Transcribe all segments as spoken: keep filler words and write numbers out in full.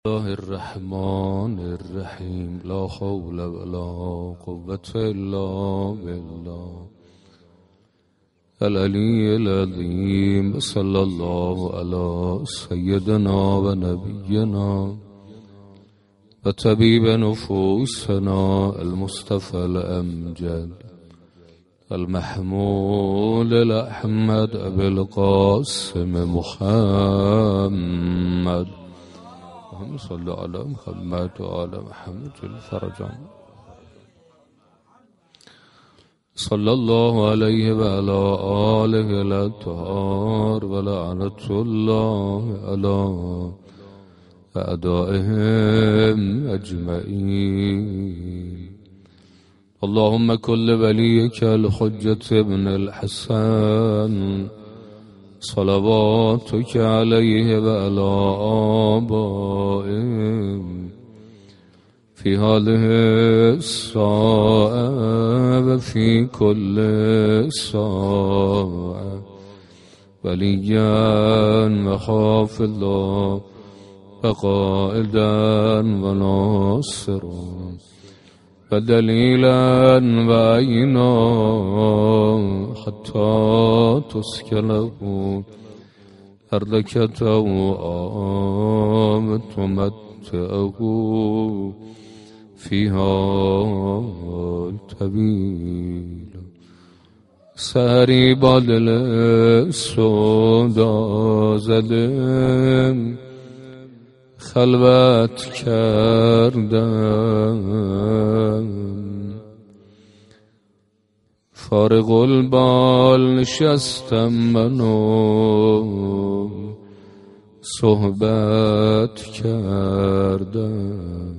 الله الرحمن الرحیم لا حول ولا قوة الا بالله العلی العظیم صلی الله علی سیدنا و نبینا و طبیب نفوسنا المصطفى الامجد المحمول الأحمد أبي القاسم محمد اللهم صل على محمد وعلى محمد الفرج صلى الله عليه وعلى آله الأطهار ولعنة الله على أعدائهم أجمعين. اللهم كل وليك الحجة ابن الحسن صلواتك عليه وعلى آبائه في هذه الساعة وفي كل ساعة وليا وحافظا وقائدا وناصرا ودليلا وعينا حتى تسكنه أرضك توأم تمتعه فيها طويل سهری با دل سودا زدم خلوت کردم فارغ البال نشستم منو صحبت کردم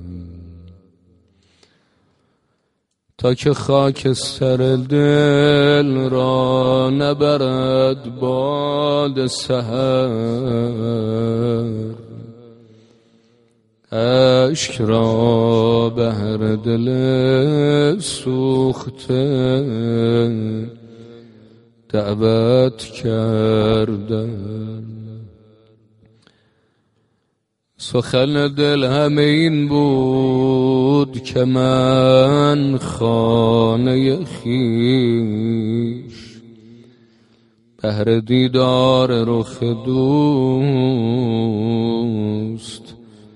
تا که خاکستر دل را نبرد باد سحر اشک را بهر دل سوخته دعوت کردم. سخن دل همه این بود که من خانه خویش بهر دیدار رخ دوست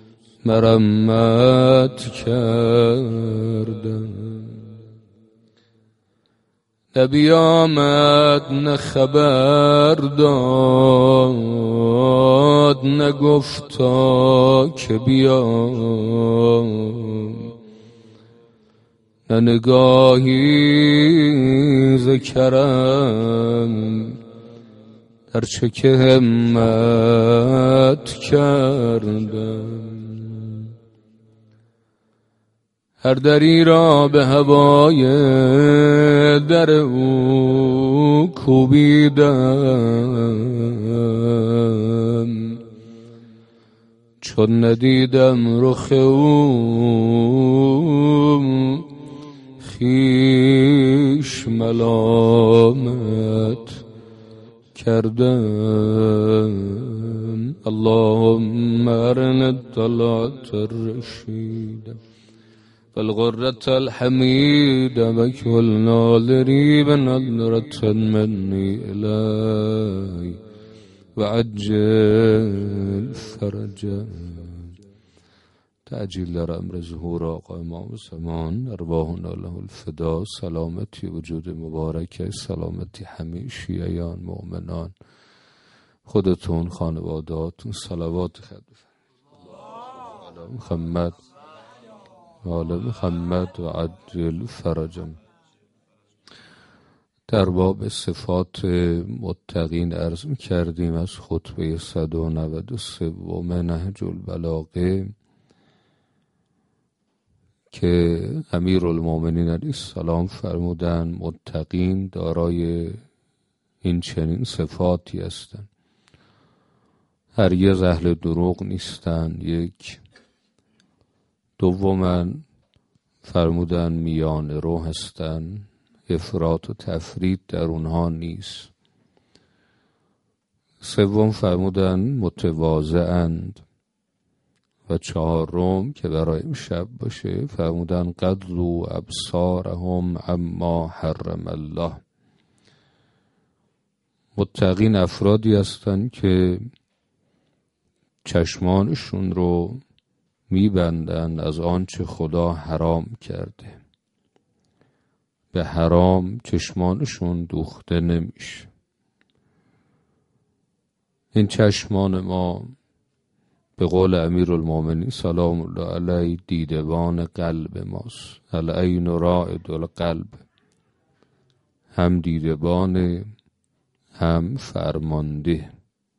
مرمت کردم. نبی آمد نه خبر داد نه گفتا که بیا نه نگاهی ز کرم در چه که همت کردم. هر دری را به هوای در او کوبیدم چون ندیدم رخ او خویش ملامت کردم. اللهم ارنا الطلعة الرشید والغرة الحميدة وكل ناظري بنظرة مني إلي وعجل فرجا. تعجیل در امر ظهور آقا امام زمان ارواحنا له الفدا. سلامتی وجود مبارک، سلامتی همه شیعیان مؤمنان، خودتون، خانواداتون. صلوات خدمت محمد آل محمد و عجل فرجم. در باب صفات متقین عرض کردیم از خطبه صد و نود و سه نهج البلاغه که امیرالمومنین علیه السلام فرمودند متقین دارای این چنین صفاتی هستند: هرگز اهل دروغ نیستند. یک. دوما فرمودن میان رو هستن، افراط و تفرید در اونها نیست. سوم فرمودن متواضع‌اند و چهارم که برای امشب باشه فرمودن قضوا ابصارهم عما حرم الله. متقین افرادی هستند که چشمانشون رو میبندن از آنچه خدا حرام کرده. به حرام چشمانشون دوخته نمیشه. این چشمان ما به قول امیرالمومنین سلام الله علیه دیدبان قلب ماست. العین رائد القلب، هم دیدبان هم فرمانده.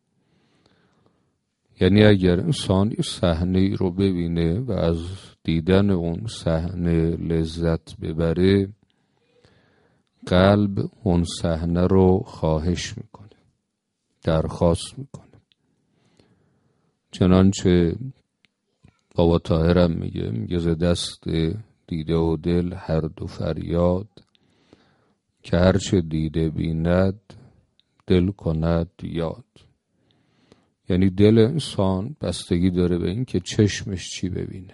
یعنی اگر انسان یه صحنه رو ببینه و از دیدن اون صحنه لذت ببره، قلب اون صحنه رو خواهش میکنه، درخواست میکنه. چنانچه بابا طاهرم میگه میگه ز دست دیده و دل هر دو فریاد، که هرچه دیده بیند دل کند یاد. یعنی دل انسان بستگی داره به این که چشمش چی ببینه.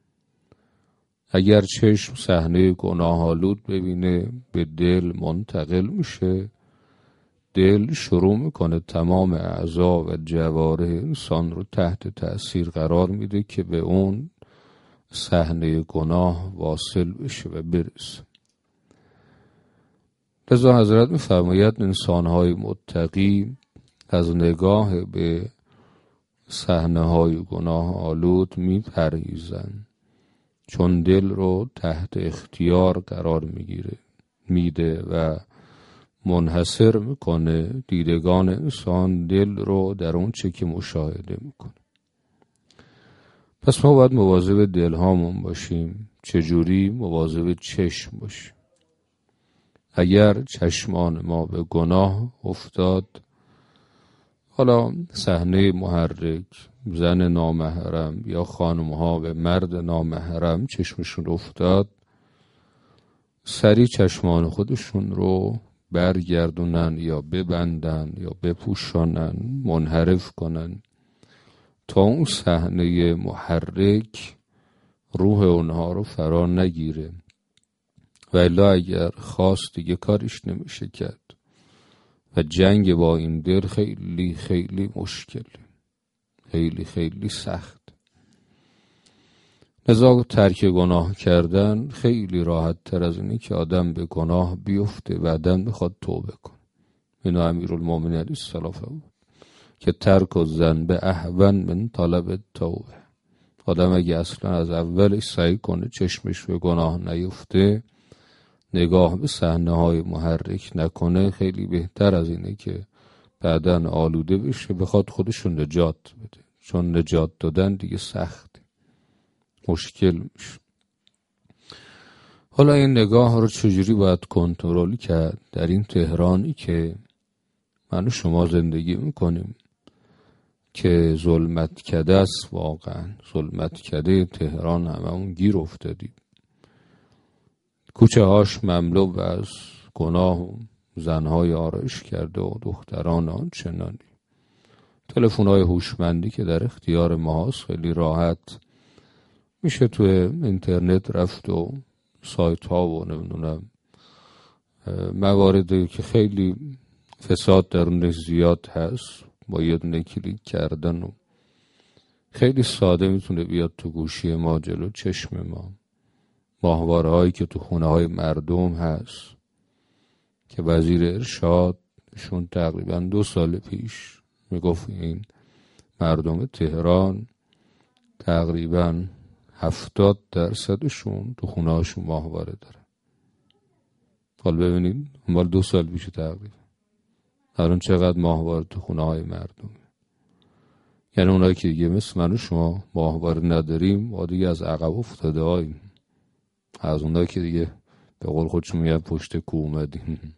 اگر چشم صحنه گناه آلود ببینه به دل منتقل میشه، دل شروع میکنه تمام اعضا و جوارح انسان رو تحت تأثیر قرار میده که به اون صحنه گناه واصل بشه و برسه. لذا حضرت میفرماید انسانهای متقی از نگاه به صحنه های گناه آلود میپرهیزن، چون دل رو تحت اختیار قرار میگیره میده و منحصر میکنه دیدگان انسان دل رو در اون چه که مشاهده میکنه. پس ما باید مواظب دل هامون باشیم. چجوری؟ مواظب چشم باشیم. اگر چشمان ما به گناه افتاد، حالا صحنه محرک، زن نامحرم یا خانمها به مرد نامحرم چشمشون افتاد، سریع چشمان خودشون رو برگردونن یا ببندن یا بپوشانن، منحرف کنن تا اون صحنه محرک روح اونها رو فرا نگیره. و الا اگر خواست دیگه کارش نمیشه کرد و جنگ با این دل خیلی خیلی مشکل، خیلی خیلی سخت. لذا ترک گناه کردن خیلی راحت تر از اینه که آدم به گناه بیفته و آدم بخواد توبه کن. اینو امیرالمومنین علیه السلام بود که ترک الذنب اهون من طلب توبه. آدم اگه اصلا از اولش سعی کنه چشمش به گناه نیفته، نگاه به صحنه های محرک نکنه، خیلی بهتر از اینه که بعدن آلوده بشه بخواد خودشون نجات بده. چون نجات دادن دیگه سخته، مشکل میشه. حالا این نگاه رو چجوری باید کنترل کرد در این تهرانی که من و شما زندگی میکنیم که ظلمت کده است؟ واقعا ظلمت کده تهران هممون گیر افتادیم. کوچه هاش مملو از گناه و زنهای آرایش کرده و دختران آنچنانی. تلفن های هوشمندی که در اختیار ما هست، خیلی راحت میشه توی اینترنت رفت و سایت ها و نمیدونم مواردی که خیلی فساد درونش زیاد هست، با یه دونه کلیک کردن و خیلی ساده میتونه بیاد تو گوشی ما، جلو چشم ما. ماهواره هایی که تو خونه های مردم هست که وزیر ارشادشون تقریبا دو سال پیش میگفت این مردم تهران تقریبا هفتاد درصدشون تو خونه هاشون ماهواره داره. حال ببینید مال دو سال پیش تقریبا الان چقدر ماهواره تو خونه های مردم. یعنی اونایی که دیگه مثل من و شما ماهواره نداریم، ما دیگه از عقب افتاده هاییم، از اونایی که دیگه به قول خودشون میگن پشت کو اومدیم.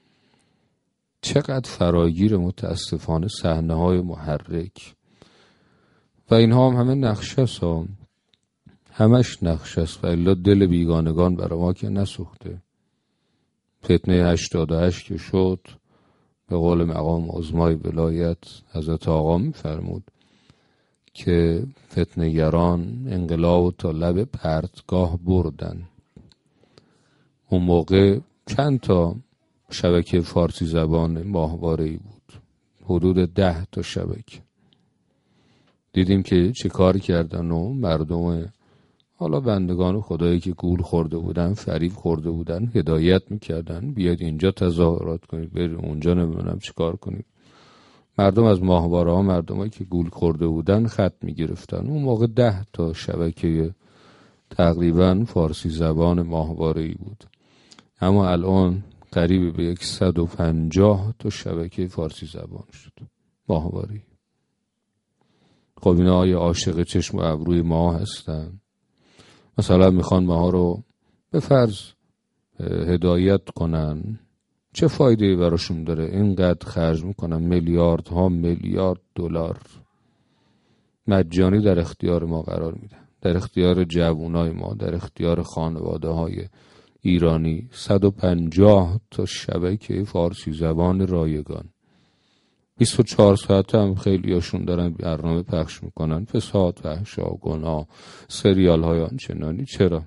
چقدر فراگیر متاسفانه صحنه های محرک. و اینها هم همه نقشه است، همش نقشه است. و الا دل بیگانگان برای ما که نسوخته. فتنه هشتاد و هشت که شد، به قول مقام عظمای ولایت حضرت آقا میفرمود که فتنه‌گران انقلاب تا لب پرتگاه بردن. اون موقع چند تا شبکه فارسی زبان ماهواره‌ای بود، حدود ده تا شبکه. دیدیم که چه کار کردن و مردم حالا بندگان خدایی که گول خورده بودن، فریب خورده بودن، هدایت میکردن بیاید اینجا تظاهرات کنید، برید اونجا نمیدونم چی کار کنید. مردم از ماهواره ها، مردمایی که گول خورده بودن خط میگرفتن. اون موقع ده تا شبکه تقریبا فارسی زبان ماهواره‌ای بود، اما الان قریب به صد و پنجاه تا شبکه فارسی زبان شد ماهواره‌ای. خب اینا آیا عاشق چشم و ابروی ما هستن؟ مثلا میخوان ماها رو به فرض هدایت کنن، چه فایده‌ای براشون داره؟ اینقدر خرج میکنن، میلیارد ها میلیارد دلار مجانی در اختیار ما قرار میدن، در اختیار جوانای ما، در اختیار خانواده های ایرانی. صد و پنجاه تا شبکه فارسی زبان رایگان، بیست و چهار ساعت هم خیلی هاشون دارن برنامه پخش میکنن، فساد، فحش، گناه، سریال های آنچنانی. چرا؟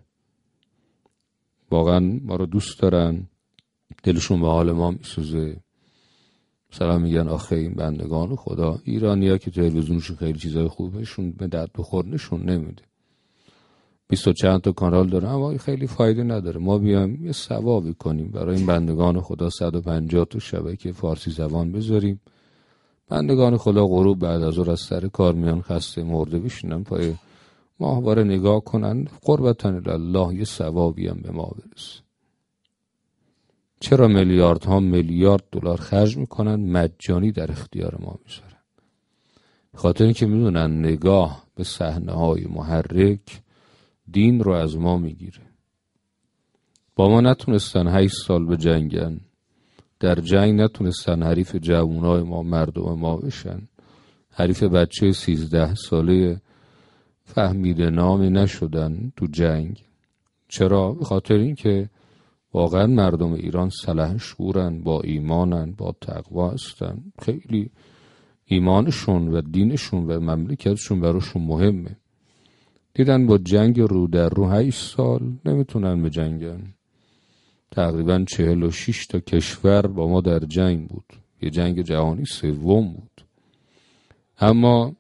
واقعا ما رو دوست دارن، دلشون به حال ما میسوزه. مثلا میگن آخه این بندگان خدا، ایرانی ها که تلویزیونشون خیلی چیزای خوبشون به درد بخور نشون نمیده، بیست و چند تا کانال داره اما خیلی فایده نداره. ما بیایم یه ثوابی کنیم برای این بندگان خدا، صد و پنجاه تا شبکه فارسی زبان بذاریم. بندگان خدا غروب بعد از ظهر از سر کار میان خسته مرده بشینن پای ماهواره نگاه کنن، قربتن الله یه ثوابی هم به ما برسه. چرا میلیاردها میلیارد دلار خرج میکنن مجانی در اختیار ما میذارن؟ خاطر اینکه میدونن نگاه به صحنه های محرک دین رو از ما میگیره. با ما نتونستن هشت سال به جنگن، در جنگ نتونستن حریف جوانای ما، مردم ما بشن. حریف بچه سیزده ساله فهمیده نامی نشدن تو جنگ. چرا؟ به خاطر اینکه واقعا مردم ایران سلحشورن، با ایمانن، با تقوا هستن، خیلی ایمانشون و دینشون و مملکتشون براشون مهمه. دیدن با جنگ رو در رو هشت سال نمیتونن به جنگن. تقریبا چهل و شش تا کشور با ما در جنگ بود، یه جنگ جهانی سوم بود، اما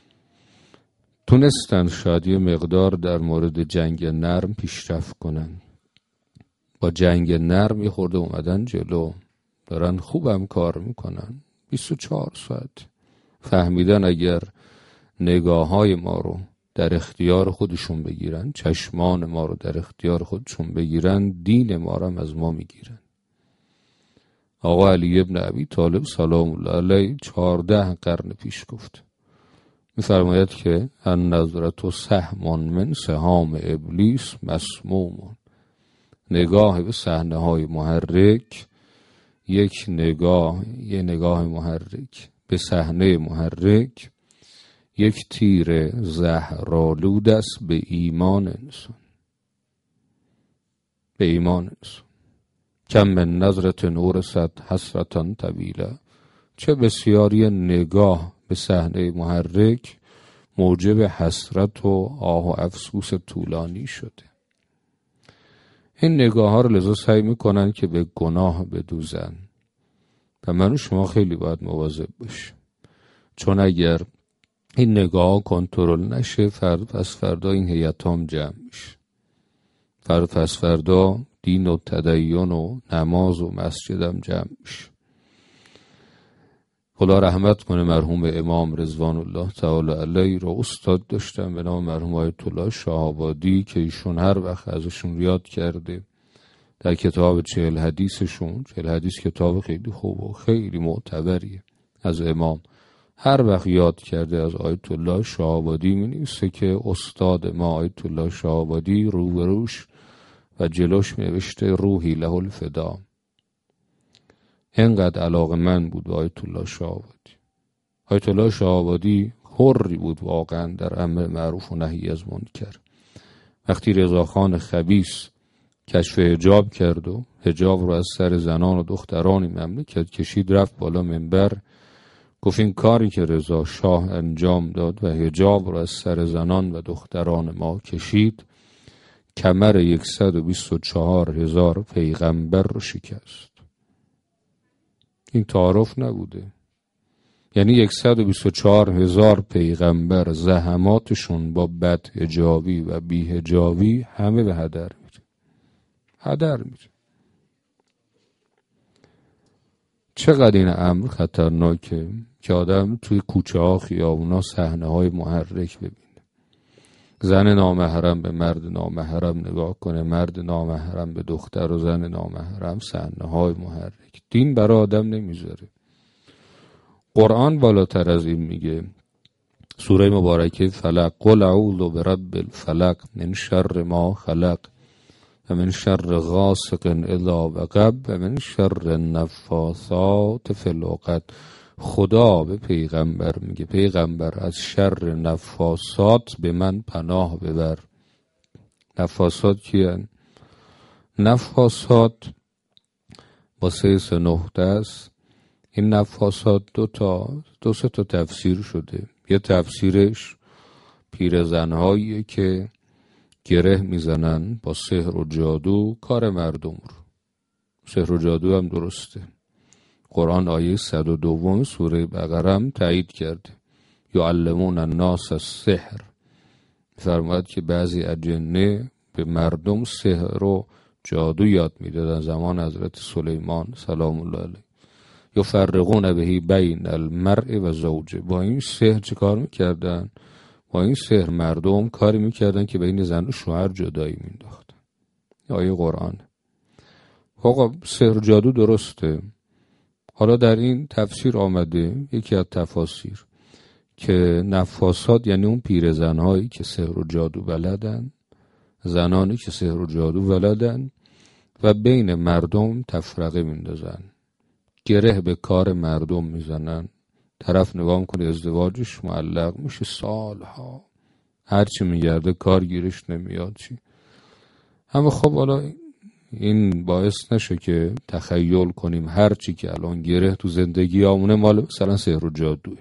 تونستن شاید یه مقدار در مورد جنگ نرم پیشرفت کنن. با جنگ نرم یه خورده اومدن جلو، دارن خوبم کار میکنن. بیست و چهار ساعت فهمیدن اگر نگاه های ما رو در اختیار خودشون بگیرن، چشمان ما رو در اختیار خودشون بگیرن، دین ما رو هم از ما میگیرن. آقا علی ابن ابی طالب سلام الله علیه چهارده قرن پیش گفت، میفرماید که النظرة سهم من سهام ابلیس مسموم. نگاه به صحنه های محرک، یک نگاه یه نگاه محرک به صحنه محرک یک تیر زهرآلود است به ایمان انسان، به ایمان انسان. کم من نظرة نورست حسرة طویلة. چه بسیاری نگاه به صحنه محرک موجب حسرت و آه و افسوس طولانی شده. این نگاه ها رو لذا سعی میکنن که به گناه بدوزن و من و شما خیلی باید مواظب باشیم، چون اگر این نگاه کنترل نشه فرد پس فردا این هیئت هم جمع میشه. فرد پس فردا دین و تدین و نماز و مسجدم جمع میشه. خدا رحمت کنه مرحوم امام رضوان الله تعالی علیه رو استاد داشتم به نام مرحوم آیت الله شهابادی که ایشون هر وقت ازشون یاد کرده در کتاب چهل حدیثشون، چهل حدیث کتاب خیلی خوب و خیلی معتبریه از امام، هر وقت یاد کرده از آیت الله شهابادی می نویسه که استاد ما آیت الله شهابادی رو به روش و جلوش می نوشته روحی له الفدا. اینقدر علاقه من بود به آیت الله شهابادی. آیت الله شهابادی حری بود واقعا در امر معروف و نهی از منکر. وقتی رضاخان خبیث کشف حجاب کرد و حجاب رو از سر زنان و دخترانی مملکت کشید، رفت بالا منبر گفت این کاری که رضا شاه انجام داد و حجاب را از سر زنان و دختران ما کشید کمر صد و بیست و چهار هزار پیغمبر رو شکست. این تعارف نبوده، یعنی صد و بیست و چهار هزار پیغمبر زحماتشون با بدحجابی و بیحجابی همه به هدر میره، هدر میره. چقدر این امر خطرناکه که آدم توی کوچه ها خیابونا صحنه های محرک ببینه، زن نامحرم به مرد نامحرم نگاه کنه، مرد نامحرم به دختر و زن نامحرم، صحنه های محرک. دین برای آدم نمیذاره. قرآن بالاتر از این میگه، سوره مبارکه فلق، قل اعوذ برب الفلق من شر ما خلق و من شر غاسق اذا وقب و من شر النفاثات فی العقد. خدا به پیغمبر میگه پیغمبر از شر نفاسات به من پناه ببر. نفاسات کیان؟ نفاسات با سه سه نقطه است. این نفاسات دو تا دو سه تا تفسیر شده. یه تفسیرش پیرزن‌هایی که گره میزنن با سحر و جادو کار مردم رو. سحر و جادو هم درسته. قرآن آیه صد و دو سوره بقره هم تایید کرده. یعلمون الناس السحر، فرمود که بعضی اجنه به مردم سحر و جادو یاد میدادن زمان حضرت سلیمان سلام الله علیه. یفرقون به بین المرء و زوجه. با این سحر چه کار میکردن؟ با این سحر مردم کاری میکردن که بین زن و شوهر جدایی مینداختن. آیه قرآن. آقا سحر و جادو درسته. حالا در این تفسیر آمده یکی از تفاسیر که نفاسات یعنی اون پیرزن‌هایی که سحر و جادو بلدن، زنانی که سحر و جادو بلدن و بین مردم تفرقه میندازن، گره به کار مردم میزنن. طرف نگاه میکنه ازدواجش معلق میشه سالها، هرچی میگرده کار گیرش نمیاد چی. اما خب حالا این باعث نشه که تخیل کنیم هرچی که الان گره تو زندگی آمونه مال مثلا سحر و جادوه،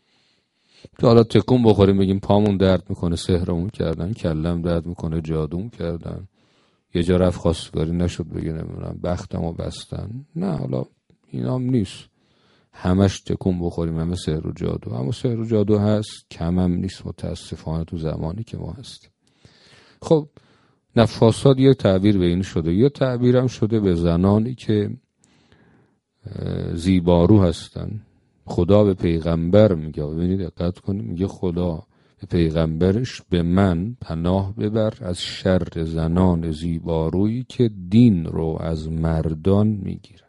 که حالا تکون بخوریم بگیم پامون درد میکنه سحرمون کردن، کلم درد میکنه جادوم کردن، یه جا رفت خواستگاری نشد بگه نمیدونم بختمو بستن. نه، حالا اینام نیست همش تکون بخوریم همه سحر و جادو. اما سحر و جادو هست، کم هم نیست متاسفانه تو زمانی که ما هستیم. خب نفاسات یه تعبیر به این شده، یه تعبیر هم شده به زنانی که زیبارو هستن. خدا به پیغمبر میگه، ببینید دقت کنید، میگه خدا به پیغمبرش به من پناه ببر از شر زنان زیبارویی که دین رو از مردان میگیرن.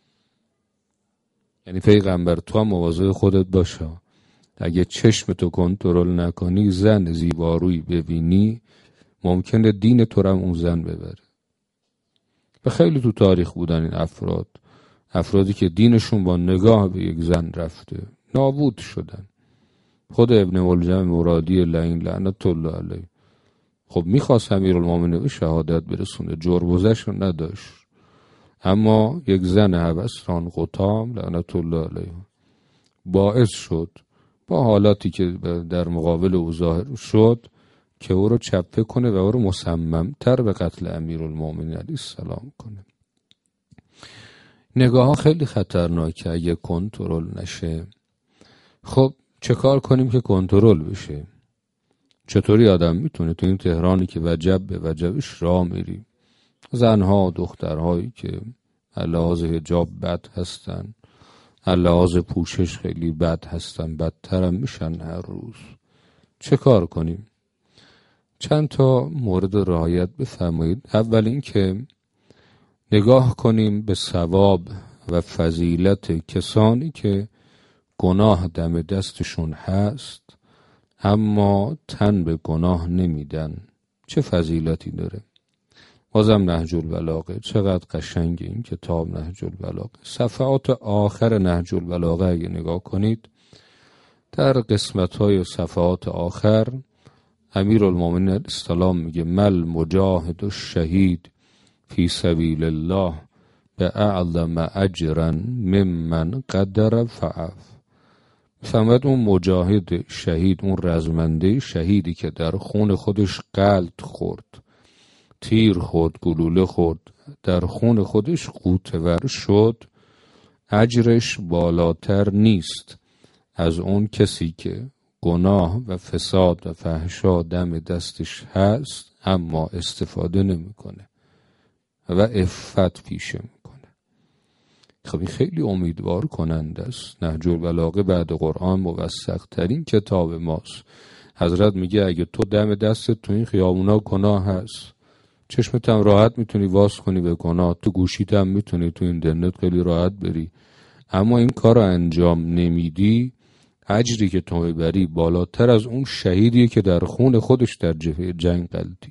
یعنی پیغمبر تو هم مواظب خودت باشه، اگه چشم تو کنترل نکنی زن زیبارویی ببینی ممکنه دین تو رو هم اون زن ببره. و خیلی تو تاریخ بودن این افراد، افرادی که دینشون با نگاه به یک زن رفته نابود شدن. خود ابن ملجم مرادی لعین لعنت الله علیه خب میخواست امیرالمومنین به شهادت برسونه، جربوزش رو نداشت، اما یک زن هوسران قطام لعنت الله علیه باعث شد با حالاتی که در مقابل او ظاهر شد که او رو چپه کنه و او رو مصممتر به قتل امیرالمومنین علیه السلام کنه. نگاه ها خیلی خطرناکه اگه کنترل نشه. خب چه کار کنیم که کنترل بشه؟ چطوری آدم میتونه تو این تهرانی که وجب به وجبش راه میری، زنها و دخترهایی که لحاظ حجاب بد هستن، لحاظ پوشش خیلی بد هستن، بدتر هم میشن هر روز، چه کار کنیم؟ چند تا مورد رعایت بفرمایید. اول این که نگاه کنیم به ثواب و فضیلت کسانی که گناه دم دستشون هست اما تن به گناه نمیدن، چه فضیلتی داره. بازم نهج البلاغه، چقدر قشنگ این کتاب نهج البلاغه. صفحات آخر نهج البلاغه اگه نگاه کنید، در قسمت‌های صفحات آخر امیرالمومنین علیه السلام میگه مل مجاهد و شهید فی سبیل الله به اعظم اجرا ممن قدر فعف. فهمد اون مجاهد شهید، اون رزمنده شهیدی که در خون خودش قلط خورد، تیر خورد، گلوله خورد، در خون خودش غوطه‌ور شد، اجرش بالاتر نیست از اون کسی که گناه و فساد و فحشا دم دستش هست اما استفاده نمیکنه و عفت پیشه میکنه. خب این خیلی امیدوار کننده است. نهج البلاغه بعد قرآن موثق ترین کتاب ماست. حضرت میگه اگه تو دم دستت تو این خیابونا گناه هست، چشمت هم راحت میتونی واس کنی به گناه، تو گوشیت هم میتونی تو اینترنت خیلی راحت بری، اما این کار رو انجام نمیدی، اجری که تو میبری بالاتر از اون شهیدیه که در خون خودش در جبهه جنگ غلتید.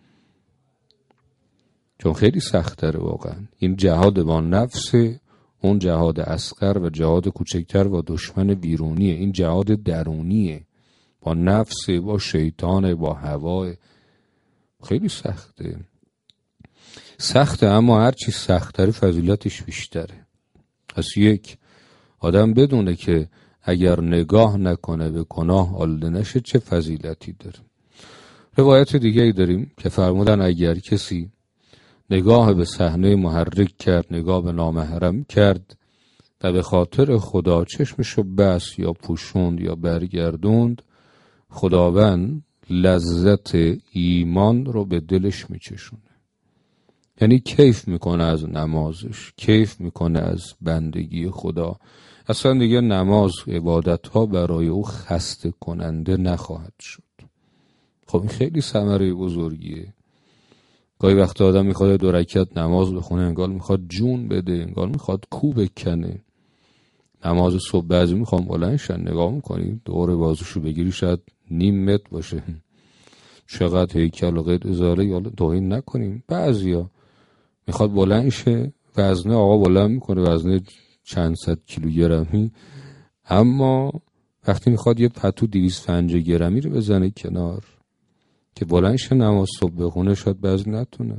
چون خیلی سخت‌تره واقعا. این جهاد با نفس، اون جهاد اصغر و جهاد کوچکتر با دشمن بیرونیه. این جهاد درونیه، با نفس، با شیطان، با هوا. خیلی سخته سخته اما هرچی سخت‌تر فضیلتش بیشتره. پس یک آدم بدونه که اگر نگاه نکنه به گناه آلوده نشه چه فضیلتی داره. روایت دیگه ای داریم که فرمودن اگر کسی نگاه به صحنه محرک کرد، نگاه به نامحرم کرد و به خاطر خدا چشمشو بس یا پوشوند یا برگردوند، خداوند لذت ایمان رو به دلش میچشونه. یعنی کیف میکنه از نمازش، کیف میکنه از بندگی خدا. اصلا دیگه نماز، عبادت ها برای او خسته کننده نخواهد شد. خب این خیلی ثمره بزرگیه. گاهی وقت آدم میخواد دو رکعت نماز بخونه، انگار میخواد جون بده، انگار میخواد کو بکنه. نماز صبح بعضی میخوام بلندشن، نگاه میکنی دور بازوشو بگیری شاید نیم متر باشه. چقدر هیکل و قید ازاره، یا توهین نکنیم، بعضیا میخواد بلند شه، وزنه آقا بلند میکنه، وزنه چند صد کیلوگرمی، اما وقتی میخواد یه پتو دویست و پنجاه گرمی رو بزنه کنار که بلند شه نماز صبح بخونه، شاید بعضی نتونه،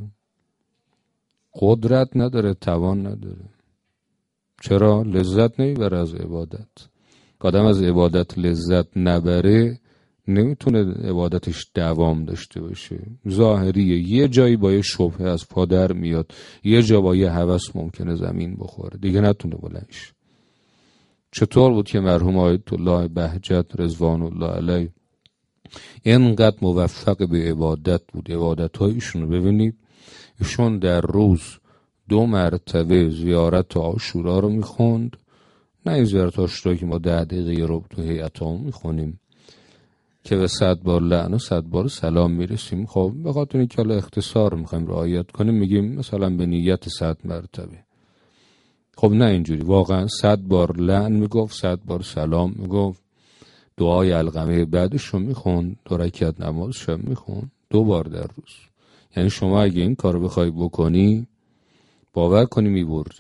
قدرت نداره، توان نداره. چرا؟ لذت نمیبره از عبادت. آدم از عبادت لذت نبره نمیتونه عبادتش دوام داشته باشه. ظاهریه، یه جایی با یه شبهه از پا در میاد، یه جا با یه هوس ممکنه زمین بخوره، دیگه نتونه بلندش. چطور بود که مرحوم آیت الله بهجت رضوان الله علیه اینقدر موفق به عبادت بود؟ عبادت هایشون رو ببینید، ایشون در روز دو مرتبه زیارت عاشورا رو میخوند. نه این زیارت عاشورا که ما ده دقیقه رو تو هیئت ها میخونیم که به صد بار لعن و صد بار سلام میرسیم. خب به خاطر اینکه حالا اختصار میخوایم رعایت کنیم میگیم مثلا به نیت صد مرتبه. خب نه اینجوری، واقعا صد بار لعن میگفت، صد بار سلام میگفت، دعای علقمه بعدش رو میخوند، دو رکعت نمازش رو میخوند دو بار در روز. یعنی شما اگه این کار بخوای بکنی، باور کنی میبری.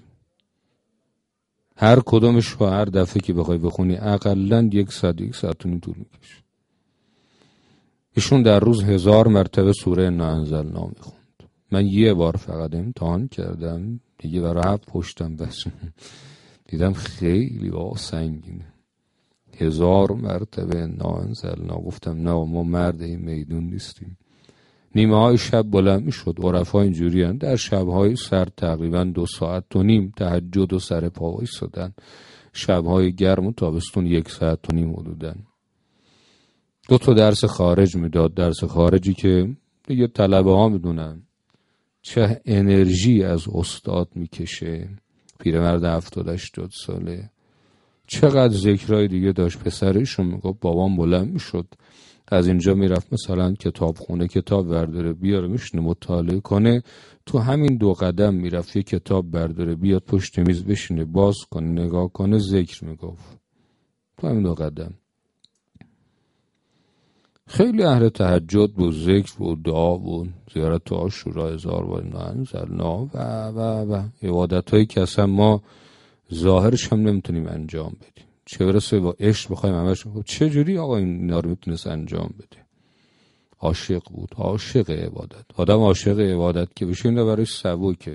هر کدومش رو هر دفعه که بخوای بخونی اقلن یک ساعت یک ساعت و نیم طول میکشه. ایشون در روز هزار مرتبه سوره انا انزلنا میخوند. من یه بار فقط امتحان کردم دیگه، برای هفت پشتم بس دیدم خیلی با سنگینه. هزار مرتبه انا انزلنا. گفتم نه ما مرد این میدون نیستیم. نیمه های شب بلند می شد. عرفا اینجوری هستند، در شبهای سرد تقریبا دو ساعت و نیم تهجد و سر پا وایسادن. شبهای گرم و تابستون یک ساعت و نیم حدودن. دو تا درس خارج میداد، درس خارجی که دیگه طلبه ها میدونن چه انرژی از استاد میکشه. پیرمرد هفتاد هشتاد ساله، چقدر ذکرهای دیگه داشت. پسرشون میگفت بابام بلند میشد از اینجا میرفت مثلا کتاب خونه، کتاب برداره بیاره میشنه مطالعه کنه، تو همین دو قدم میرفت یه کتاب برداره بیاد پشت میز بشینه باز کنه نگاه کنه، ذکر میگفت تو همین دو قدم. خیلی اهل تهجد بود، ذکر بود، دعا بود، زیارت عاشورا، هزار بار انا انزلنا و و و عبادت هایی که اصلا ما ظاهرش هم نمیتونیم انجام بدیم، چه برسه با عشق بخوایم همش. چه جوری آقا اینا رو میتونست انجام بده؟ عاشق بود، عاشق عبادت. آدم عاشق عبادت که بشه اینه براش سبکه،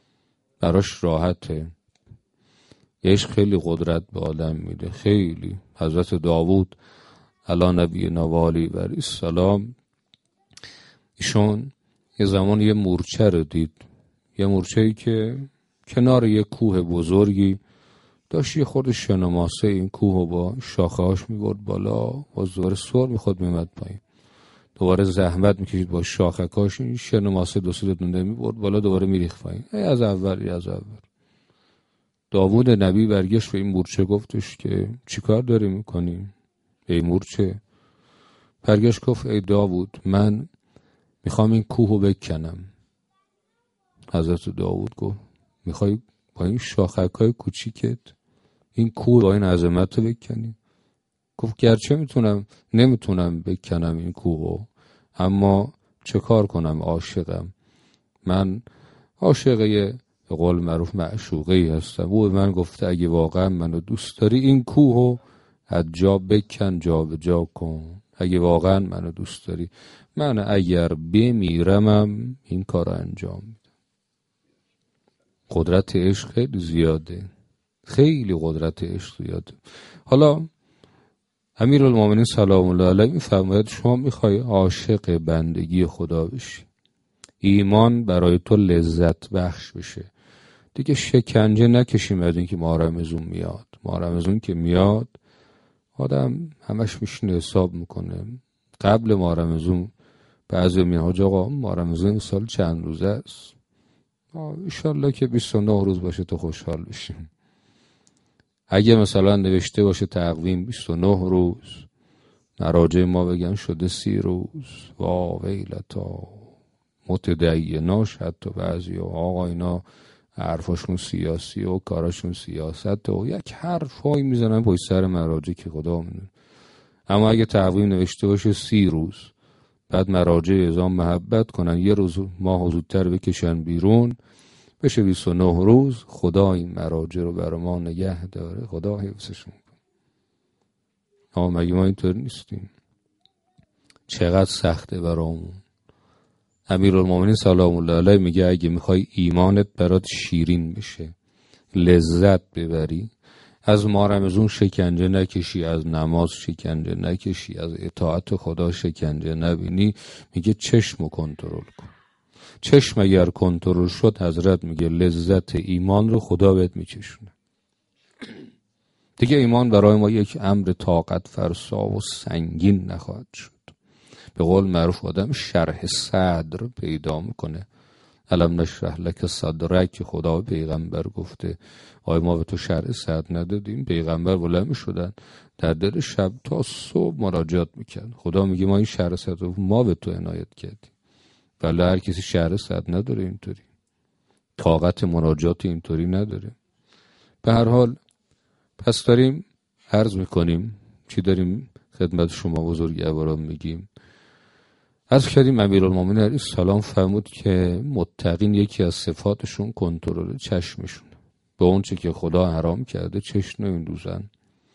براش راحته. عشق خیلی قدرت به آدم میده، خیلی حضرت داوود علی نبینا و آله و السلام، ایشون یه زمان یه مورچه رو دید، یه مورچه‌ای که کنار یه کوه بزرگی داشت یه خورده شنماسه این کوه با شاخه‌هاش می‌برد بالا، باز دوباره سر می‌خورد می‌اومد پایین، دوباره زحمت می‌کشید با شاخه‌هاش این شنماسه دو سه دنده می‌برد بالا، دوباره می‌ریخت پایین. ای از اول ای از اول. داوود نبی برگشت به این مورچه گفتش که چیکار داری می‌کنی ای مورچه؟ برگشت گفت ای داوود، من میخوام این کوهو بکنم. حضرت داوود گفت میخوای با این شاخک‌های کوچیکت این کوه با این عظمت رو بکنی؟ گفت گرچه میتونم نمیتونم بکنم این کوهو، اما چه کار کنم، عاشقم. من عاشقه به قول معروف معشوقه‌ای هستم. او به من گفته اگه واقعا منو دوست داری این کوهو از جا بکن، جا به جا کن. اگه واقعا منو دوست داری، من اگر بمیرمم این کار رو انجام میدم. قدرت عشق خیلی زیاده، خیلی قدرت عشق زیاده. حالا امیرالمومنین سلام الله علیه میفرماید شما میخوای عاشق بندگی خدا بشی، ایمان برای تو لذت بخش بشه، دیگه شکنجه نکشیم از این که ماه رمضان میاد. ماه رمضان که میاد آدم همش میشینه حساب میکنه. قبل ماه رمضان بعضی میگن حاج آقا ماه رمضان سال چند روزه است؟ انشالله که بیست و نه روز باشه تو خوشحال بشیم. اگه مثلا نوشته باشه تقویم بیست و نه روز، مراجع ما بگن شده سی روز، وا ویلتا متدیناش حتی بعضی آقا اینا حرفاشون سیاسی و کاراشون سیاست و یک حرفایی میزنن پای سر مراجع که خدا میدونه. اما اگه تقویم نوشته باشه سی روز، بعد مراجع اعزام محبت کنن یه روز ماه زودتر بکشن بیرون بشه بیست و نه روز، خدا این مراجع رو برای ما نگه داره، خدا حفظشون کنه. اما مگه ما اینطور نیستیم؟ چقدر سخته برامون. امیرالمومنین سلام الله علیه میگه اگه میخوای ایمانت برات شیرین بشه، لذت ببری، از ماه رمضان شکنجه نکشی، از نماز شکنجه نکشی، از اطاعت خدا شکنجه نبینی، میگه چشمو کنترل کن. چشم اگر کنترل شد، حضرت میگه لذت ایمان رو خدا بهت میچشونه. دیگه ایمان برای ما یک امر طاقت فرسا و سنگین نخواهد شد. به قول معروف آدم شرح صدر پیدا میکنه. علم نشرح لک صدرک که خدا پیغمبر گفته آیا ما به تو شرح صدر ندادیم؟ پیغمبر بلند میشدن در دل شب تا صبح مراجعات میکرد. خدا میگه ما این شرح صدر رو ما به تو عنایت کردیم. ولی هر کسی شرح صدر نداره، اینطوری طاقت مناجات اینطوری نداره. به هر حال پس داریم عرض میکنیم چی داریم خدمت شما بزرگواران میگیم. عرض کردیم امیرالمومنین علیه السلام فرمود که متقین یکی از صفاتشون کنترل چشمشون، به اون چه که خدا حرام کرده چشم نمیندوزن.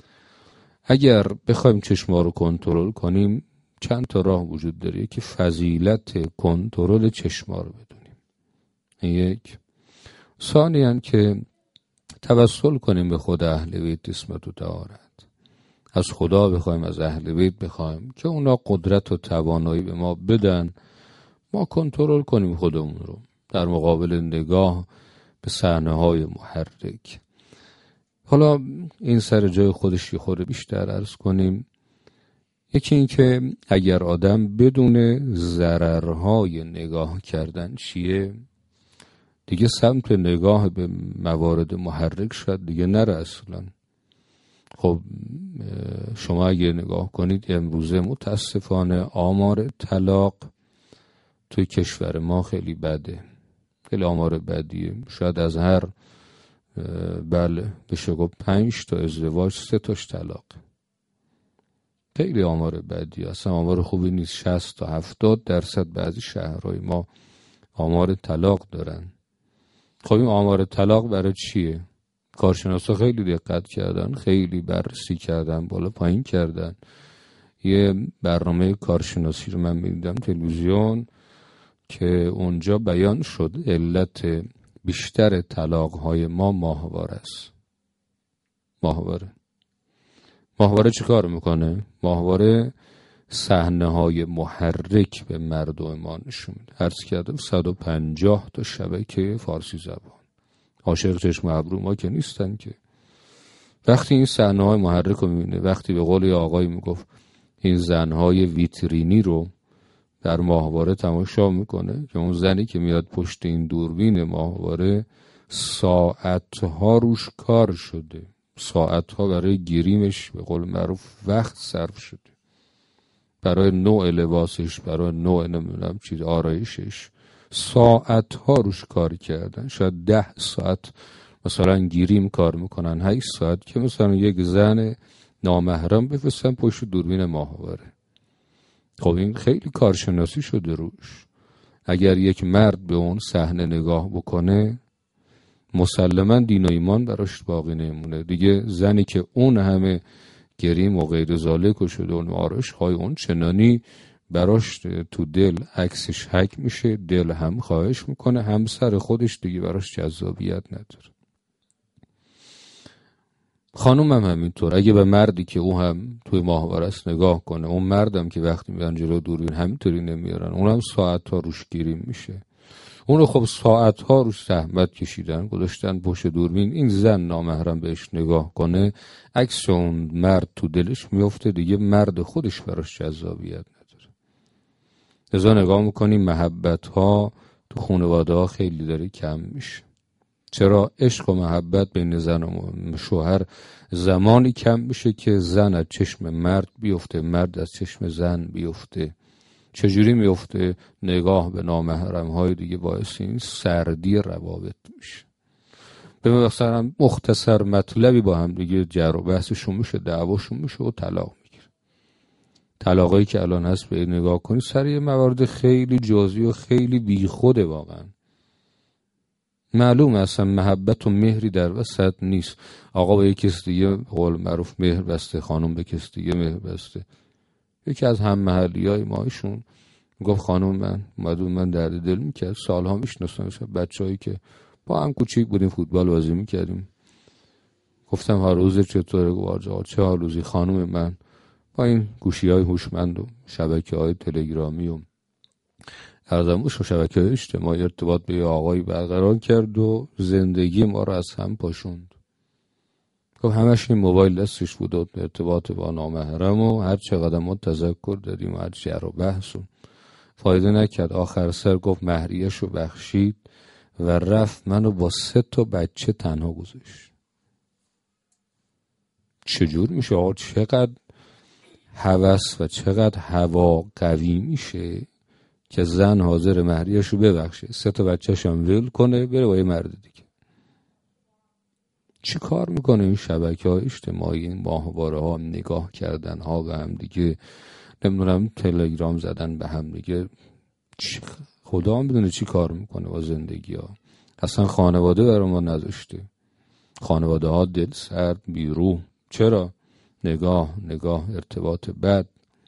اگر بخوایم چشما رو کنترل کنیم چند تا راه وجود داره که فضیلت کنترل چشما رو بدونیم. یک، ثانیاً که توسل کنیم به خود اهل بیت اسمت و طهارت، از خدا بخوایم، از اهل بیت بخوایم که اونا قدرت و توانایی به ما بدن، ما کنترل کنیم خودمون رو در مقابل نگاه به صحنه‌های محرک. حالا این سر جای خودش یه خورده بیشتر عرض کنیم. یکی این که اگر آدم بدون ضررهای نگاه کردن چیه، دیگه سمت نگاه به موارد محرک شد دیگه نره اصلا. خب شما اگه نگاه کنید امروزه متاسفانه آمار طلاق توی کشور ما خیلی بده، خیلی آمار بدیه. شاید از هر بله بشه گفت پنج تا ازدواج سه تاش طلاق. خیلی آمار بدیه، اصلا آمار خوبی نیست. شصت تا هفتاد درصد بعضی شهرهای ما آمار طلاق دارن. خب این آمار طلاق برای چیه؟ کارشناسا خیلی دقت کردن، خیلی بررسی کردن، بالا پایین کردن. یه برنامه کارشناسی رو من می‌دیدم تلویزیون که اونجا بیان شد علت بیشتر طلاق‌های ما ماهواره است. ماهواره. ماهواره چی کار میکنه؟ ماهواره صحنه های محرک به مردم ما نشون میده. عرض کردم صد و پنجاه تا شبکه فارسی زبان. عاشق چشم ابرو ما که نیستن که. وقتی این صحنه های محرک رو میبینه، وقتی به قول آقای میگفت این زنهای ویترینی رو در ماهواره تماشا میکنه که اون زنی که میاد پشت این دوربین ماهواره ساعتها روش کار شده، ساعتها برای گیریمش به قول معروف وقت صرف شده، برای نوع لباسش، برای نوع نمیدونم چیز آرایشش ساعتها روش کار کردن. شاید ده ساعت مثلا گیریم کار میکنن، هشت ساعت که مثلا یک زن نامحرم بفرستن پشت دوربین ماهواره. خب این خیلی کارشناسی شده روش. اگر یک مرد به اون صحنه نگاه بکنه مسلما دین و ایمان براش باقی نمونه دیگه. زنی که اون همه گریم و غیر ذالک شده اون آرایش های اون چنانی براش تو دل عکسش حک میشه، دل هم خواهش میکنه، همسر خودش دیگه براش جذابیت نداره. خانوم هم همینطور. اگه به مردی که او هم توی ماهواره است نگاه کنه، اون مردم که وقتی میان جلو دوربین همینطوری نمیارن، اونم ساعت ها روش گیریم میشه. اونو خب ساعت ها روش زحمت کشیدن گذاشتن پشت دوربین. این زن نامحرم بهش نگاه کنه، عکس اون مرد تو دلش میفته، دیگه مرد خودش براش جذابیت نداره. لذا نگاه میکنیم محبت ها تو خانواده ها خیلی داره کم میشه. چرا؟ عشق و محبت بین زن و شوهر زمانی کم میشه که زن از چشم مرد بیفته، مرد از چشم زن بیفته. چجوری میفته؟ نگاه به نامحرم های دیگه باعث این سردی روابط میشه. به مثلا مختصر مطلبی با هم دیگه جر و بحثشون میشه، دعواشون میشه و طلاق میگیره. طلاقایی که الان هست به نگاه کنی سر یه موارد خیلی جزئی و خیلی بیخوده واقعا. معلوم اصلا محبت و مهری در وسط نیست. آقا به یک کس دیگه قول معروف مهر بسته، خانم به کس دیگه مهر بسته. یکی از هم محلی های ما ایشون گفت خانم من اومدون من درد دل میکرد، سالها میشناسم بچه هایی که با هم کوچیک بودیم فوتبال بازی میکردیم. گفتم هر روز چطوره؟ گفت چه حال روزی خانم من با این گوشی های هوشمند و شبکه های تلگرامی و ارزموش و شبکه های اجتماعی ارتباط به آقایی برقرار کرد و زندگی ما رو از هم پاشوند. گفت همش این موبایل دستش بود و ارتباط با نامحرم و هر چقدر ما تذکر دادیم و هر جر و بحث و فایده نکرد. آخر سر گفت مهریه‌ش رو بخشید و رفت منو با سه تا بچه تنها گذاشت. چجور میشه آقا؟ چقدر هوس و چقدر هوا قوی میشه که زن حاضر مهریه‌ش رو ببخشه، سه تا بچه‌ش هم ول کنه بره با یه مرد دیگه. چی کار میکنه این شبکه های اجتماعی، این ماهواره ها، نگاه کردن ها به هم دیگه، نمیدونم تلگرام زدن به هم دیگه، خدا هم بدونه چی کار میکنه با زندگی ها. اصلا خانواده برای ما نذاشته. خانواده ها دل سرد بیروح. چرا؟ نگاه نگاه ارتباط بد.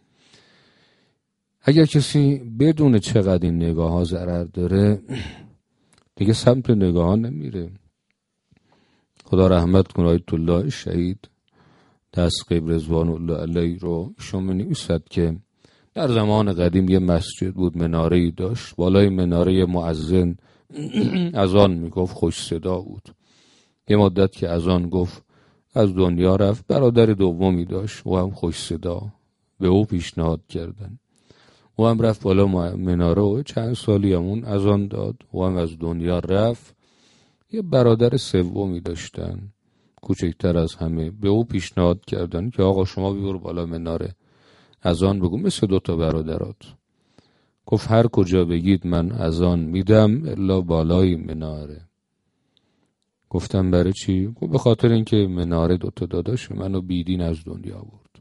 اگر کسی بدونه چقدر این نگاه ها ضرر داره دیگه سمت نگاه ها نمیره. خدا رحمت کنه آیت الله شهید دستقیب رضوان الله علیه رو ایشون می‌نویسد که در زمان قدیم یه مسجد بود، مناره‌ای داشت، بالای مناره مؤذن اذان میگفت، خوش صدا بود. یه مدت که اذان گفت از دنیا رفت. برادر دومی داشت و هم خوش صدا، به او پیشنهاد کردن، و هم رفت بالا مناره و چند سالی همون اذان داد و هم از دنیا رفت. یه برادر سومی داشتن کوچکتر از همه، به او پیشنهاد کردن که آقا شما بیور بالا مناره اذان بگو مثل دوتا برادرات. گفت هر کجا بگید من اذان میدم الا بالای مناره. گفتم برای چی؟ گفت به خاطر اینکه مناره دوتا داداش منو بیدین از دنیا برد.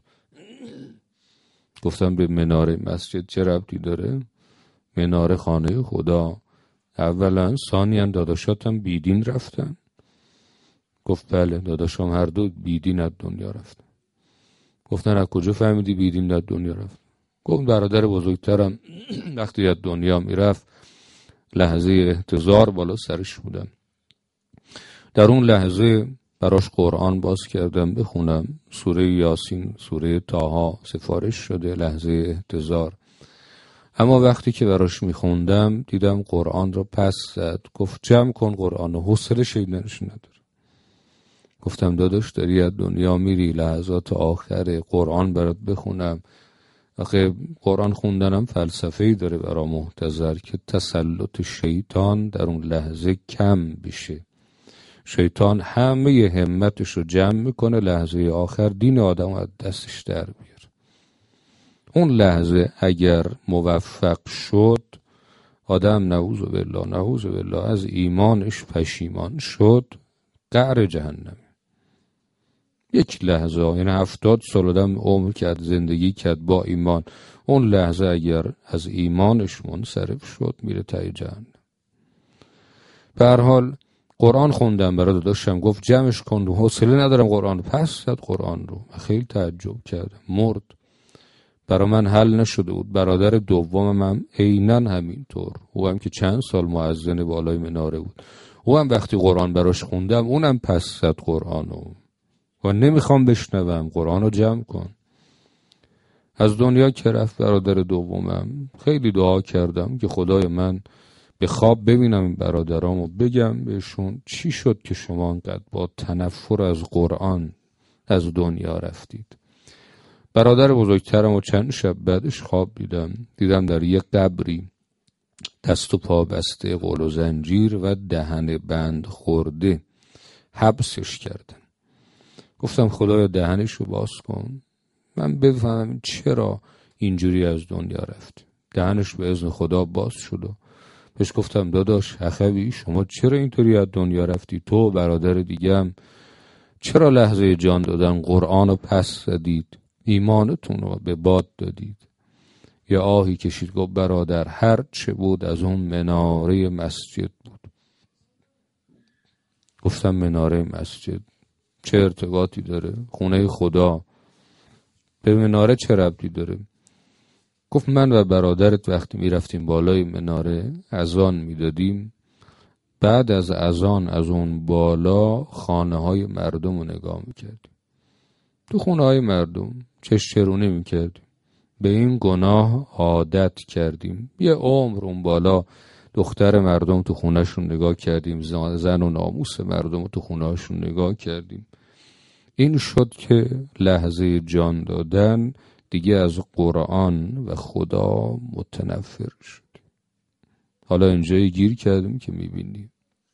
گفتم به مناره مسجد چه ربطی داره؟ مناره خانه خدا. اولا ثانیاً داداشاتم بیدین رفتن. گفت بله داداشام هر دو بیدین از دنیا رفتن. گفتن از کجا فهمیدی بیدین از دنیا رفت؟ گفت برادر بزرگترم وقتی از دنیا میرفت لحظه احتضار بالا سرش بودم. در اون لحظه براش قرآن باز کردم بخونم. سوره یاسین، سوره طه سفارش شده، لحظه احتضار. اما وقتی که براش میخوندم دیدم قرآن رو پس زد. گفت جمع کن قرآن رو، حوصله شنیدنش نداره. گفتم داداش داری از دنیا میری، لحظات آخره، قرآن برات بخونم. آخه قرآن خوندنم فلسفه‌ای داره برا محتضر که تسلط شیطان در اون لحظه کم بشه. شیطان همه همتش رو جمع میکنه لحظه آخر دین آدم از دستش در بیاره. اون لحظه اگر موفق شد، آدم نعوذ بالله نعوذ بالله از ایمانش پشیمان شد، قعر جهنم. یک لحظه، یعنی هفتاد سال آدم عمر کرد، زندگی کرد با ایمان، اون لحظه اگر از ایمانش منصرف شد میره ته جهنم. به هر حال قرآن خوندم برای داداشم، گفت جمعش کن، حوصله ندارم قرآن. پس زد قرآن رو. خیلی تعجب کردم، مرد. برای من حل نشده بود. برادر دومم هم عیناً همینطور، او هم که چند سال مؤذن بالای مناره بود، او هم وقتی قرآن براش خوندم اونم پس زد قرآن رو و نمیخوام بشنوم، قرآن رو جمع کن. از دنیا که رفت برادر دومم، خیلی دعا کردم که خدای من به خواب ببینم این برادرام و بگم بهشون چی شد که شما انقدر با تنفر از قرآن از دنیا رفتید. برادر بزرگترم و چند شب بعدش خواب دیدم دیدم در یک قبری دست و پا بسته، قل و زنجیر و دهن بند خورده حبسش کردن. گفتم خدایا دهنشو باز کن، من بفهمم چرا اینجوری از دنیا رفت. دهنش به اذن خدا باز شد و بهش گفتم داداش اخوی شما چرا اینطوری از دنیا رفتی؟ تو و برادر دیگم چرا لحظه جان دادن قرآن رو پس زدید؟ ایمانتون رو به باد دادید. یه آهی کشید، گفت برادر هر چه بود از اون مناره مسجد بود. گفتم مناره مسجد چه ارتباطی داره؟ خونه خدا به مناره چه ربطی داره؟ گفت من و برادرت وقتی میرفتیم بالای مناره اذان میدادیم، بعد از اذان از اون بالا خانه های مردم رو نگاه میکردیم. تو خونه های مردم چش چرونه میکردیم. به این گناه عادت کردیم. یه عمر اون بالا دختر مردم تو خونهشون نگاه کردیم، زن و ناموس مردم تو خونهشون نگاه کردیم. این شد که لحظه جان دادن دیگه از قرآن و خدا متنفر شد. حالا اینجایی گیر کردیم که میبینیم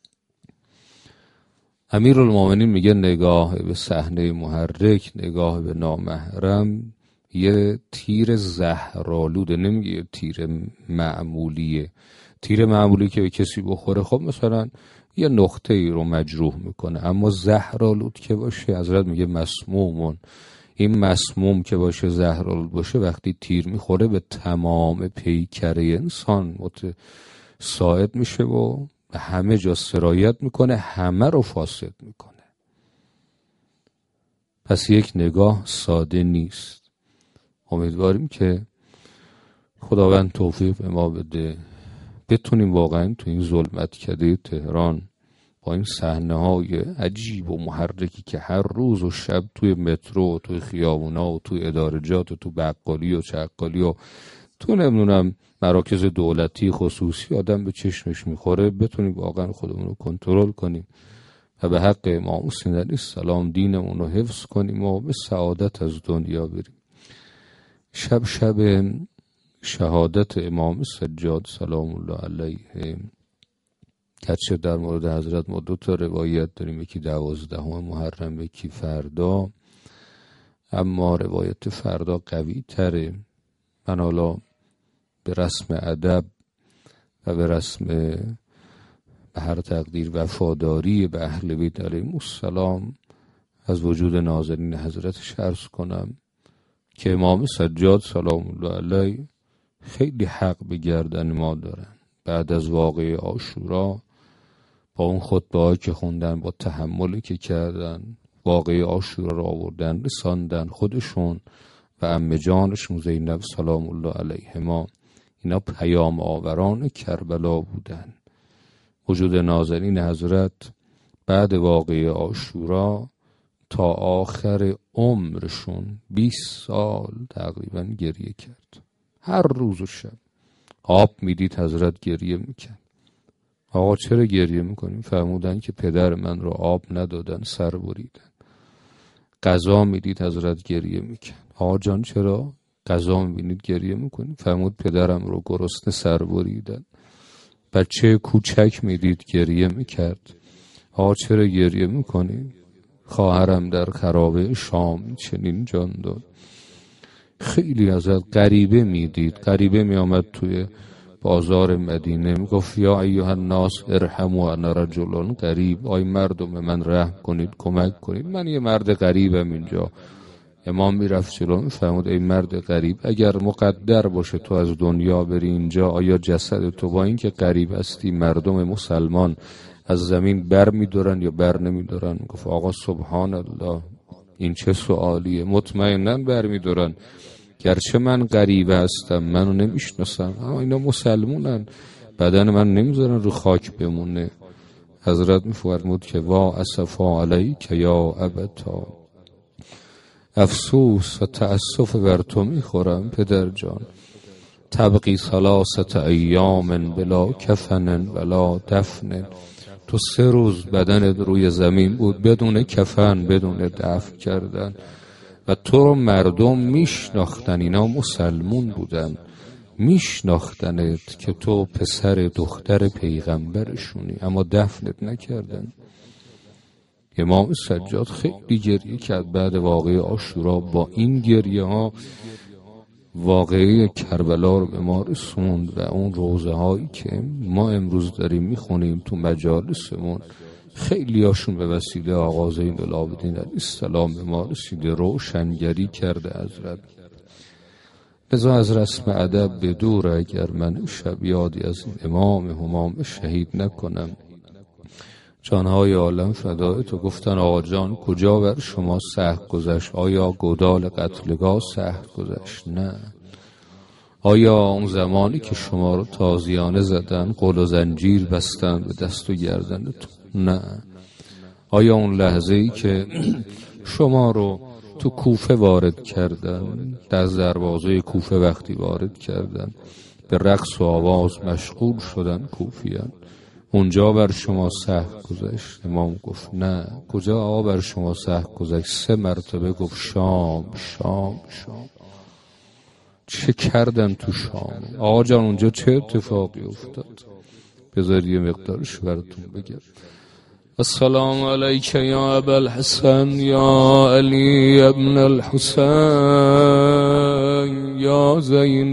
امیرالمومنین میگه نگاه به صحنه محرک، نگاه به نامحرم یه تیر زهرآلوده. نمیگه یه تیر معمولیه. تیر معمولی که به کسی بخوره خب مثلا یه نقطه ای رو مجروح میکنه، اما زهرآلود که باشه حضرت میگه مسمومون. این مسموم که باشه، زهرآلود باشه، وقتی تیر میخوره به تمام پیکره انسان متساعد میشه و به همه جا سرایت میکنه، همه رو فاسد میکنه. پس یک نگاه ساده نیست. امیدواریم که خداوند توفیق به ما بده بتونیم واقعا تو این ظلمت کده تهران با این صحنه های عجیب و محرکی که هر روز و شب توی مترو و توی خیابونا و توی ادارجات و تو بقالی و چقالی و تو نمیدونم مراکز دولتی خصوصی آدم به چشمش میخوره، بتونیم واقعا خودمون رو کنترل کنیم و به حق امام حسین علیه السلام دینمون رو حفظ کنیم و به سعادت از دنیا بریم. شب شب شهادت امام سجاد سلام الله علیه، گرچه در مورد حضرت ما دو تا روایت داریم، یکی دوازدهم محرم یکی فردا، اما روایت فردا قوی تره. من حالا به رسم ادب و به رسم به هر تقدیر وفاداری به اهل بیت علیهم السلام از وجود نازنین حضرتش عرض کنم که امام سجاد سلام الله علیه خیلی حق به گردن ما دارن. بعد از واقعه عاشورا با اون خطبه‌ای که خوندن، با تحملی که کردن، واقعه عاشورا رو آوردن رساندن، خودشون و عمه جانشون زینب سلام الله علیهما، اینا پیام آوران کربلا بودن. وجود نازنین حضرت بعد واقعه عاشورا تا آخر عمرشون بیست سال تقریبا گریه کرد. هر روز و شب آب میدید حضرت گریه میکرد. آقا چرا گریه میکنیم؟ فرمودن که پدر من رو آب ندادن، سر بریدن. غذا میدید حضرت گریه میکرد. آقا جان چرا غذا میبینید گریه میکنیم؟ فرمود پدرم رو گرسنه سر بریدن. بچه کوچک میدید گریه میکرد. آقا چرا گریه میکنیم؟ خواهرم در خرابه شام چنین جان داد. خیلی ازت غریبه میدید. غریبه میامد توی بازار مدینه میگفت یا ایها الناس ارحموا انا رجل غریب، آی مردم من رحم کنید، کمک کنید، من یه مرد غریبم اینجا. امام میرفت جلو میفرمود ای مرد غریب، اگر مقدر باشه تو از دنیا بری اینجا، آیا جسد تو با این که غریب هستی مردم مسلمان از زمین بر میدارن یا بر نمیدارن؟ گفت آقا سبحان الله، این چه سوالیه؟ مطمئناً بر میدارن، گرچه من غریبه هستم، منو نمیشناسم، اما اینا مسلمونن، بدن من نمیذارن رو خاک بمونه. حضرت میفرمود که وا اسفا علیک یا ابتا، افسوس و تأسف بر تو میخورم پدر جان. تبقی ثلاثت ایام بلا کفن ولا دفن، تو سه روز بدنت روی زمین بود بدون کفن، بدون دفن کردن، و تو رو مردم میشناختن، اینا مسلمون بودن، میشناختنت که تو پسر دختر پیغمبرشونی، اما دفنت نکردن. امام سجاد خیلی گریه کرد بعد واقعه عاشورا. با این گریه ها واقعه کربلا رو به ما رسوند و اون روزه هایی که ما امروز داریم میخونیم تو مجالسمون، خیلی هاشون به وسیله آقا زین العابدین علیه السلام به ما رسیده، روشنگری کرده حضرت. لذا از رسم ادب به دور اگر من شب یادی از این امام همام شهید نکنم. جانهای عالم فدای تو. گفتن آقا جان کجا بر شما سخت گذشت؟ آیا گودال قتلگاه سخت گذشت؟ نه. آیا اون زمانی که شما رو تازیانه زدن، قل و زنجیر بستن به دست و گردنتون؟ نه. آیا اون لحظه ای که شما رو تو کوفه وارد کردن، در دروازه کوفه وقتی وارد کردن، به رقص و آواز مشغول شدن کوفیان، اونجا بر شما سخت گذشت؟ امام گفت نه. کجا آقا بر شما سخت گذشت؟ سه مرتبه گفت شام شام شام. چه کردن تو شام؟ آقا جان اونجا چه اتفاقی افتاد؟ بذار یه مقدارش براتون بگم. السلام علیک یا ابا الحسن یا علی ابن الحسین یا زین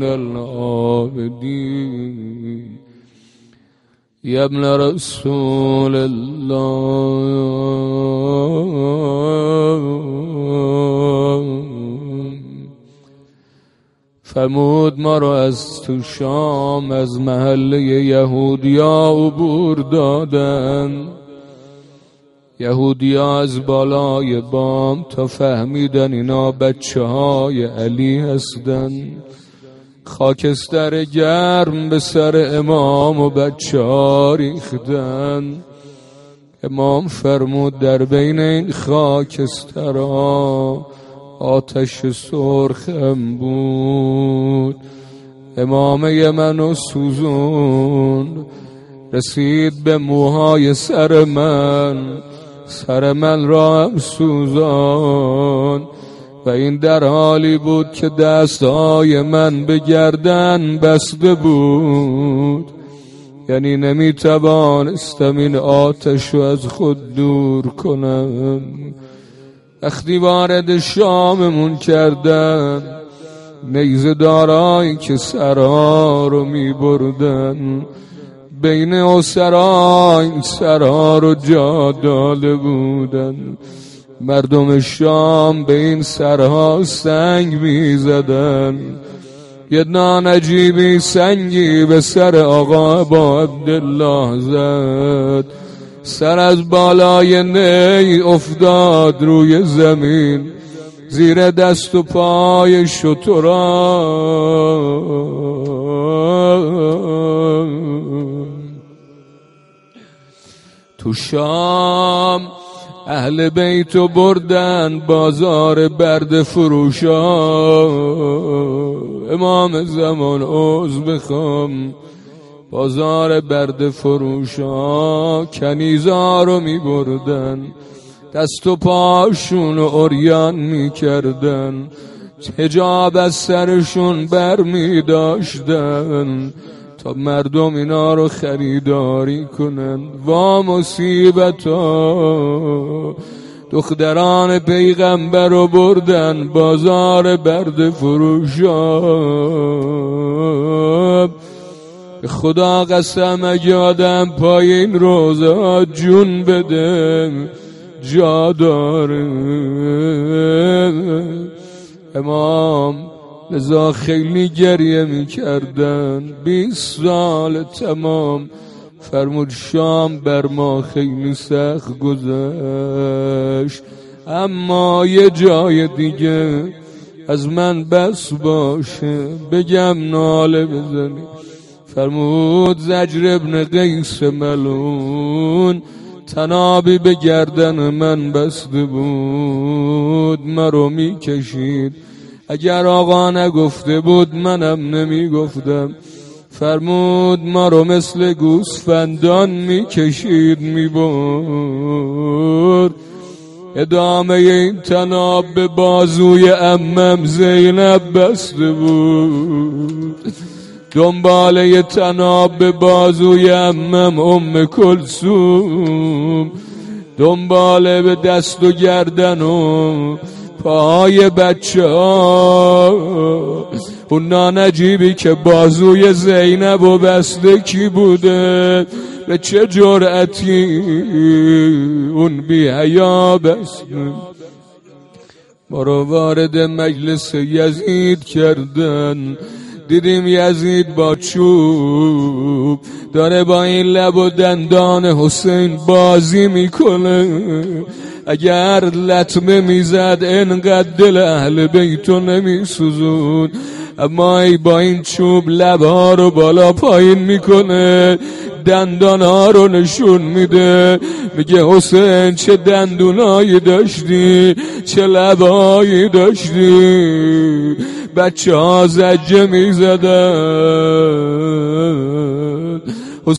العابدین یا ابن رسول الله. فرمود ما رو از تو شام از محله یهودیا عبور دادن. یهودیا از بالای بام تا فهمیدن اینا بچه های علی هستن، خاکستر گرم به سر امام و بچه ها ریختن. امام فرمود در بین این خاکسترها آتش سرخم بود، امامه منو سوزون، رسید به موهای سر من، سر من را هم سوزان. و این در حالی بود که دستهای من به گردن بسته بود، یعنی نمی توانستم این آتش رو از خود دور کنم. وقتی وارد شاممون کردن، نیزه دارایی که سرها رو می بردن، بین اسرا این سرها رو جا داده بودن. مردم شام به این سرها سنگ می زدن. یه نانجیبی سنگی به سر آقا با عبدالله زد، سر از بالای نی افتاد روی زمین، زیر دست و پای شتران. تو شام اهل بیتو بردن بازار برد فروشا. امام زمان عوض بخوام بازار برد فروشا، کنیزا رو می بردن دست و پاشون رو عریان می کردن، حجاب از سرشون بر می داشتن تا مردم اینا رو خریداری کنن. وا مصیبتا، دختران پیغمبر رو بردن بازار برد فروشا. خدا قسم اگه آدم پای این روزا جون بده جا داره. امام لذا خیلی گریه می کردن، بیست سال تمام. فرمود شام بر ما خیلی سخت گذشت، اما یه جای دیگه از من بس باشه بگم ناله بزنی. فرمود زجر ابن قیس ملعون تنابی به گردن من بسته بود، مرا می کشید. اگر آقا نگفته بود منم نمی گفتم. فرمود مرا مثل گوسفندان می کشید می برد. ادامه این تناب به بازوی عمم زینب بسته بود، دنباله تناب به بازوی عمم ام کلثوم، دنباله به دست و گردن و پای بچه ها. اون نانجیبی که بازوی زینب و بسته کی بوده؟ به چه جرأتی اون بی حیا بسته؟ ما رو وارد مجلس یزید کردن، دیدیم یزید با چوب داره با این لب و دندان حسین بازی میکنه. اگر لطمه میزد انقدر دل اهل بیتو نمیسوزون، اما ای با این چوب لبها رو بالا پایین میکنه، دندانها رو نشون میده، میگه حسین چه دندونایی داشتی، چه لبهایی داشتی. بچه ها زجه میزدن.